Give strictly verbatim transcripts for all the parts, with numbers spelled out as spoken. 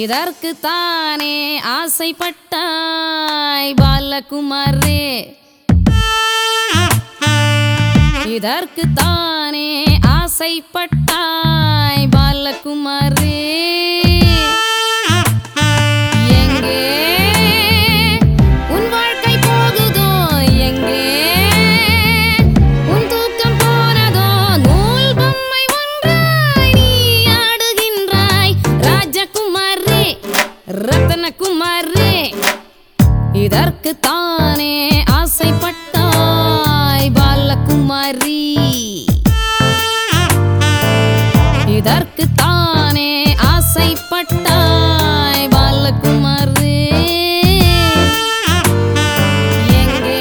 இதற்குத்தானே ஆசைப்பட்டாய் பாலகுமாரே, இதற்குத்தானே ஆசைப்பட்டாய் பாலகுமாரே. எங்கே உன் வாழ்க்கை போகுதோ, எங்கே உன் தூக்கம் போனதோ, நூல் பொம்மை ஒன்றாய் நீ ஆடுகின்றாய் ராஜகுமாரே, ரத்னகுமாரே. இதற்குத்தானே ஆசைப்பட்டாய் பாலகுமாரி, இதற்குத்தானே ஆசைப்பட்டாய் பாலகுமாரே. எங்கே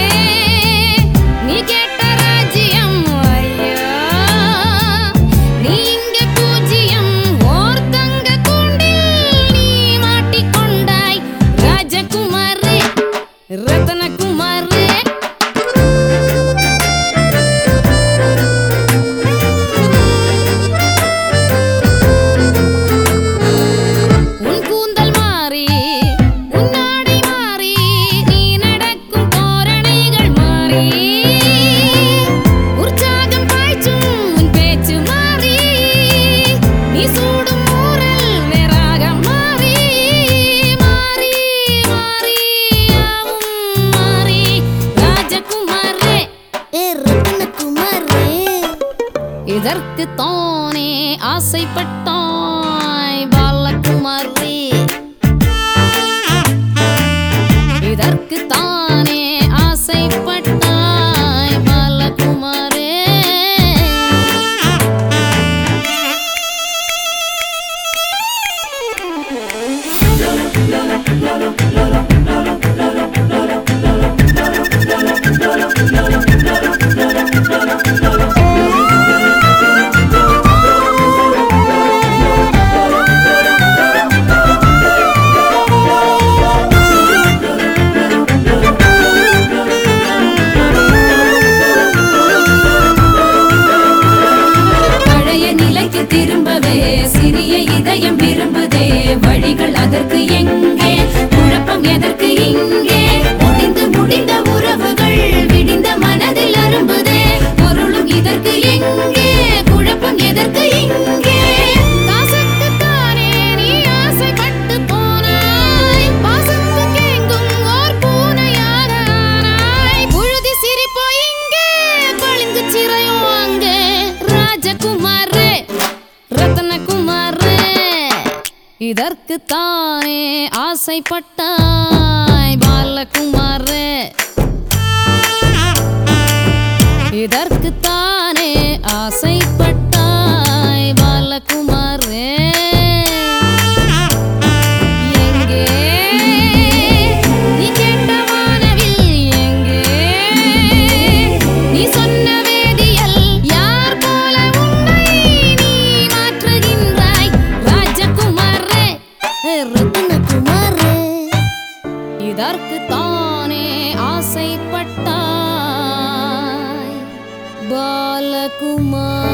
நீ கேட்ட ராஜ்யம், ஐயா நீ இங்கே பூஜ்யம், ஓர் தங்க கூண்டில் நீ மாட்டிக்கொண்டாய் ராஜகுமாரே, ரத்னகுமாரே. உன் கூந்தல் மாறி உன் ஆடை மாறி, நீ நடக்கும் தோரணைகள் மாறி, உற்சாகம் பாய்ச்சும் உன் பேச்சு மாறி, நீ சூடும் ஊரல் வேறாக மாறி, மாறி மாறி யாவும் மாறி ராஜகுமாரே, ரத்னகுமாரே. இதற்குத்தானே ஆசைப்பட்டாய் பாலகுமாரே, இதற்குத்தானே ஆசைப்பட்டாய் பாலகுமாரே. பழைய நிலைக்கு திரும்பவே சிறிய இதயம் விரும்புதே, வழிகள் அதற்கு எங்கே, குழப்பம் எதற்கு இங்கே, முடிந்து முடிந்த உறவுகள் விடிந்த மனதில் அரும்புதே, பொருளும் இதற்கு எங்கே, குழப்பம் எதற்கு இங்கே. காசுக்குத்தானே நீ ஆசைப்பட்டு போனாய், பாசத்துக்கு எங்கும் ஓர் பூனையாக ஆனாய், புழுதி சிரிப்போ இங்கே, பளிங்கு சிறையோ அங்கே ராஜகுமாரே, ரத்னகுமாரே. இதற்குத்தானே ஆசைப்பட்டாய் பாலகுமாரே, இதற்குத்தானே ஆசைப்பட்டாய் பாலகுமாரே. எங்கே நீ கேட்ட வானவில், எங்கே நீ சொன்ன வேதியல், யார் போல உன்னை நீ மாற்றுகின்றாய் ராஜகுமாரே, ரத்னகுமாரே. இதற்குத்தானே ஆசைப்பட்டாய் பாலகுமாரே.